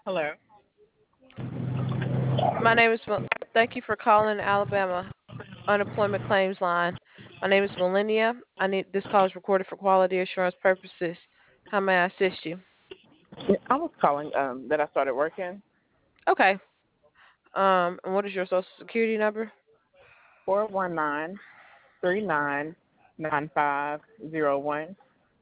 Hello. My name is. Thank you for calling Alabama Unemployment Claims Line. My name is Millennia. I need this call is recorded for quality assurance purposes. How may I assist you? Yeah, I was calling that I started working. Okay. And what is your social security number? 419-399501.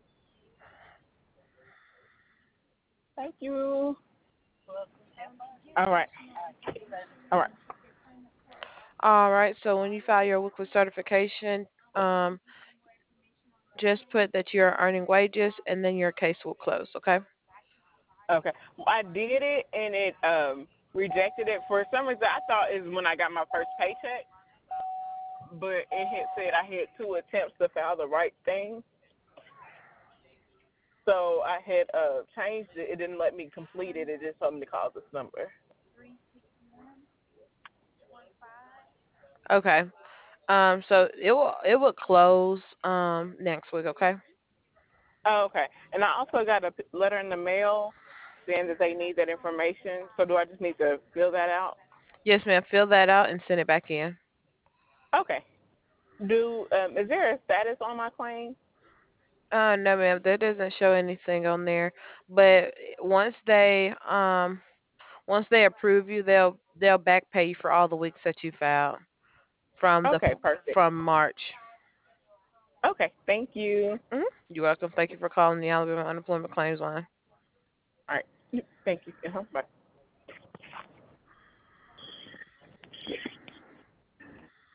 Thank you. All right. All right. All right. So when you file your weekly certification, um, just put that you're earning wages, and then your case will close. Okay. Okay. Well, I did it and it rejected it. For some reason, I thought it was when I got my first paycheck, but it had said I had two attempts to file the right thing. So I had changed it. It didn't let me complete it. It just told me to call this number. Okay. So it will close next week. Okay. Oh, okay. And I also got a letter in the mail saying that they need that information. So do I just need to fill that out? Yes, ma'am. Fill that out and send it back in. Okay. Do is there a status on my claim? No, ma'am, that doesn't show anything on there. But once they once they approve you, they'll back pay you for all the weeks that you filed from Okay, perfect. from March. Okay, thank you. You're welcome. Thank you for calling the Alabama Unemployment Claims Line. All right. Thank you. Bye.